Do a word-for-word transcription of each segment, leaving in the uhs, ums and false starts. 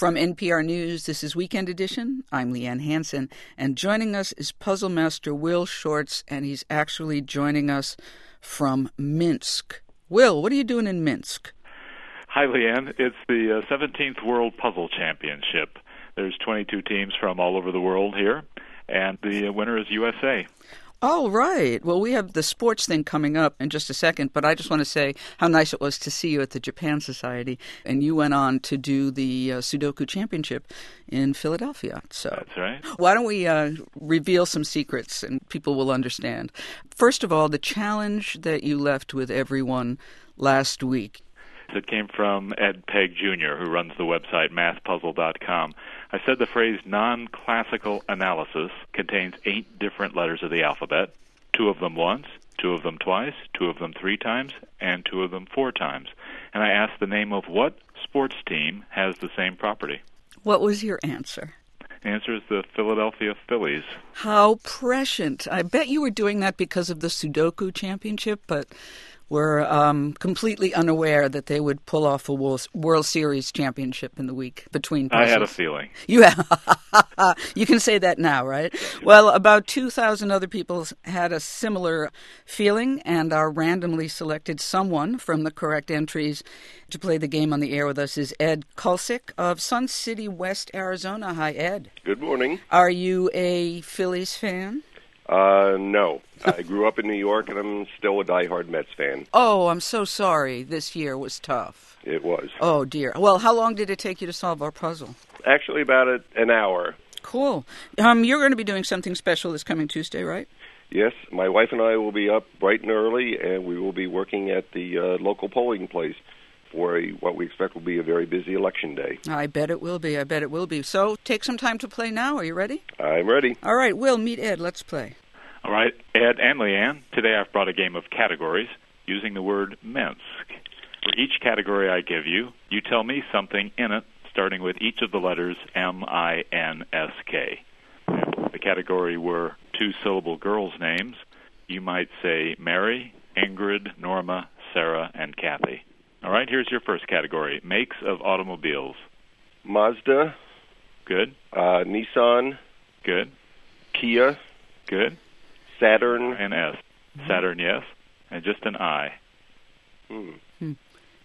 From N P R News, this is Weekend Edition. I'm Leanne Hansen, and joining us is puzzle master Will Shortz, and he's actually joining us from Minsk. Will, what are you doing in Minsk? Hi, Leanne. It's the uh, seventeenth World Puzzle Championship. There's twenty-two teams from all over the world here, and the winner is U S A. Oh, right. Well, we have the sports thing coming up in just a second, but I just want to say how nice it was to see you at the Japan Society, and you went on to do the uh, Sudoku Championship in Philadelphia. So that's right. Why don't we uh, reveal some secrets, and people will understand. First of all, the challenge that you left with everyone last week. It came from Ed Pegg Junior, who runs the website math puzzle dot com. I said the phrase non-classical analysis contains eight different letters of the alphabet, two of them once, two of them twice, two of them three times, and two of them four times. And I asked the name of what sports team has the same property. What was your answer? The answer is the Philadelphia Phillies. How prescient. I bet you were doing that because of the Sudoku Championship, but were um, completely unaware that they would pull off a World Series championship in the week between puzzles. I had a feeling. You, have, you can say that now, right? Well, about two thousand other people had a similar feeling, and our randomly selected someone from the correct entries to play the game on the air with us is Ed Kulsick of Sun City, West Arizona. Hi, Ed. Good morning. Are you a Phillies fan? Uh, no. I grew up in New York, and I'm still a diehard Mets fan. Oh, I'm so sorry. This year was tough. It was. Oh, dear. Well, how long did it take you to solve our puzzle? Actually, about a, an hour. Cool. Um, you're going to be doing something special this coming Tuesday, right? Yes. My wife and I will be up bright and early, and we will be working at the uh, local polling place for a, what we expect will be a very busy election day. I bet it will be. I bet it will be. So take some time to play now. Are you ready? I'm ready. All right. Will, meet Ed. Let's play. All right, Ed and Leanne, today I've brought a game of categories using the word Minsk. For each category I give you, you tell me something in it, starting with each of the letters M I N S K. The category were two-syllable girls' names. You might say Mary, Ingrid, Norma, Sarah, and Kathy. All right, here's your first category, makes of automobiles. Mazda. Good. Uh, Nissan. Good. Kia. Good. Saturn. And S. Saturn, yes. And just an I. Hmm. Hmm.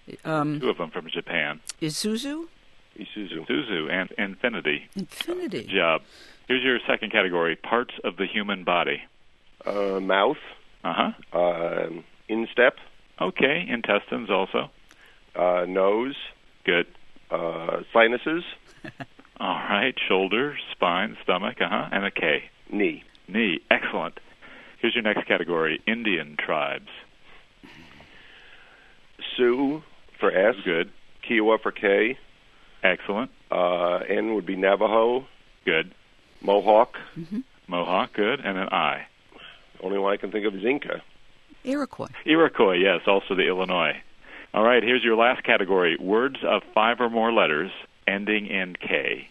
Um, Two of them from Japan. Isuzu? Isuzu. Isuzu and Infinity. Infinity. Good job. Here's your second category, parts of the human body. Uh, mouth. Uh-huh. Uh, instep. Okay, intestines also. Uh, nose. Good. Uh, sinuses. All right, shoulder, spine, stomach, uh-huh, and a K. Knee. Knee, excellent. Here's your next category, Indian tribes. Sioux for S. Good. Kiowa for K. Excellent. Uh, N would be Navajo. Good. Mohawk. Mm-hmm. Mohawk, good, and an I. Only one I can think of is Inca. Iroquois. Iroquois, yes, also the Illinois. All right, here's your last category, words of five or more letters ending in K.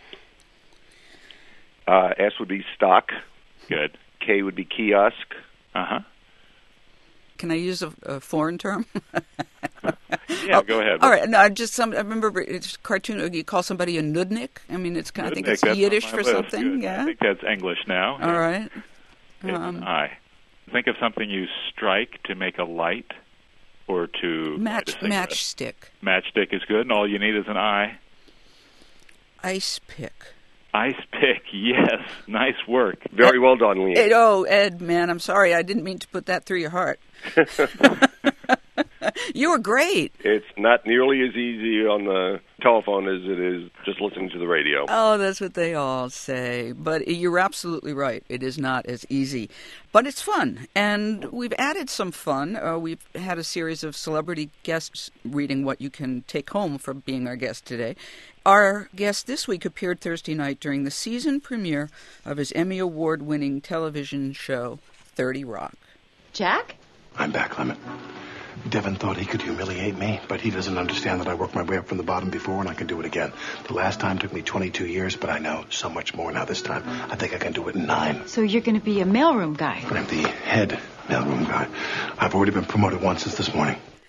Uh, S would be stock. Good. K would be kiosk. Uh-huh. Can I use a, a foreign term? Yeah, oh, go ahead. All right. No, I just some. I remember it's a cartoon. You call somebody a nudnik. I mean, it's kind. I think it's That's Yiddish on for my list. something. Good. Yeah. I think that's English now. All right. It's Um, an I. Think of something you strike to make a light or to match light a cigarette. matchstick. Matchstick is good, and all you need is an I. Ice pick. Ice pick, yes. Nice work. Very well done, Leanne. Ed, oh, Ed, man, I'm sorry. I didn't mean to put that through your heart. You were great. It's not nearly as easy on the telephone as it is just listening to the radio. Oh, that's what they all say. But you're absolutely right. It is not as easy. But it's fun. And we've added some fun. Uh, we've had a series of celebrity guests reading what you can take home from being our guest today. Our guest this week appeared Thursday night during the season premiere of his Emmy Award-winning television show, thirty Rock. Jack? I'm back, Clement. Devin thought he could humiliate me, but he doesn't understand that I worked my way up from the bottom before and I can do it again. The last time took me twenty-two years, but I know so much more now this time. I think I can do it in nine. So you're going to be a mailroom guy? I'm the head mailroom guy. I've already been promoted once since this morning.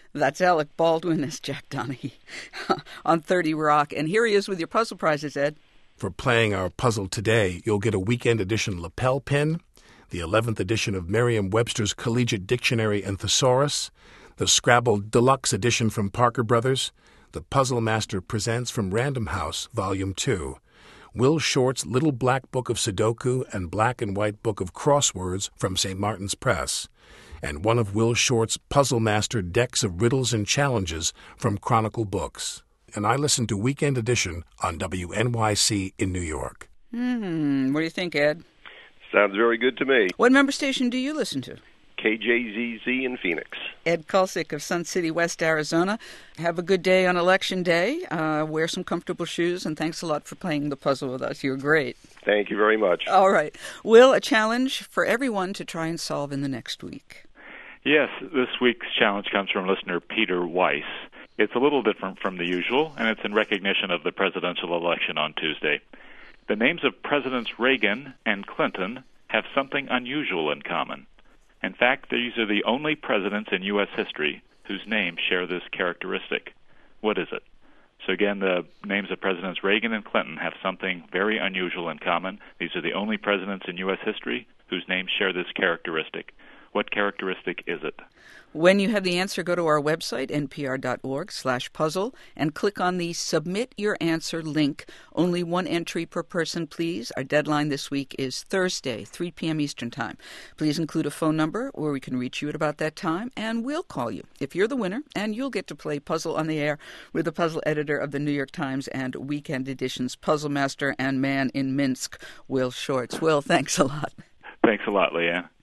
That's Alec Baldwin as Jack Donaghy on thirty Rock. And here he is with your puzzle prizes, Ed. For playing our puzzle today, you'll get a weekend edition lapel pin, the eleventh edition of Merriam-Webster's Collegiate Dictionary and Thesaurus, the Scrabble Deluxe edition from Parker Brothers, the Puzzle Master Presents from Random House, Volume two, Will Short's Little Black Book of Sudoku and Black and White Book of Crosswords from Saint Martin's Press, and one of Will Short's Puzzle Master decks of riddles and challenges from Chronicle Books. And I listen to Weekend Edition on W N Y C in New York. Hmm, what do you think, Ed? Sounds very good to me. What member station do you listen to? K J Z Z in Phoenix. Ed Kulsick of Sun City, West Arizona. Have a good day on Election Day. Uh, wear some comfortable shoes, and thanks a lot for playing the puzzle with us. You're great. Thank you very much. All right. Will, a challenge for everyone to try and solve in the next week. Yes, this week's challenge comes from listener Peter Weiss. It's a little different from the usual, and it's in recognition of the presidential election on Tuesday. The names of Presidents Reagan and Clinton have something unusual in common. In fact, these are the only presidents in U S history whose names share this characteristic. What is it? So again, the names of Presidents Reagan and Clinton have something very unusual in common. These are the only presidents in U S history whose names share this characteristic. What characteristic is it? When you have the answer, go to our website, npr.org slash puzzle, and click on the Submit Your Answer link. Only one entry per person, please. Our deadline this week is Thursday, three p.m. Eastern Time. Please include a phone number where we can reach you at about that time, and we'll call you if you're the winner, and you'll get to play Puzzle on the Air with the puzzle editor of the New York Times and Weekend Edition's Puzzle Master and Man in Minsk, Will Shortz. Will, thanks a lot. Thanks a lot, Leanne.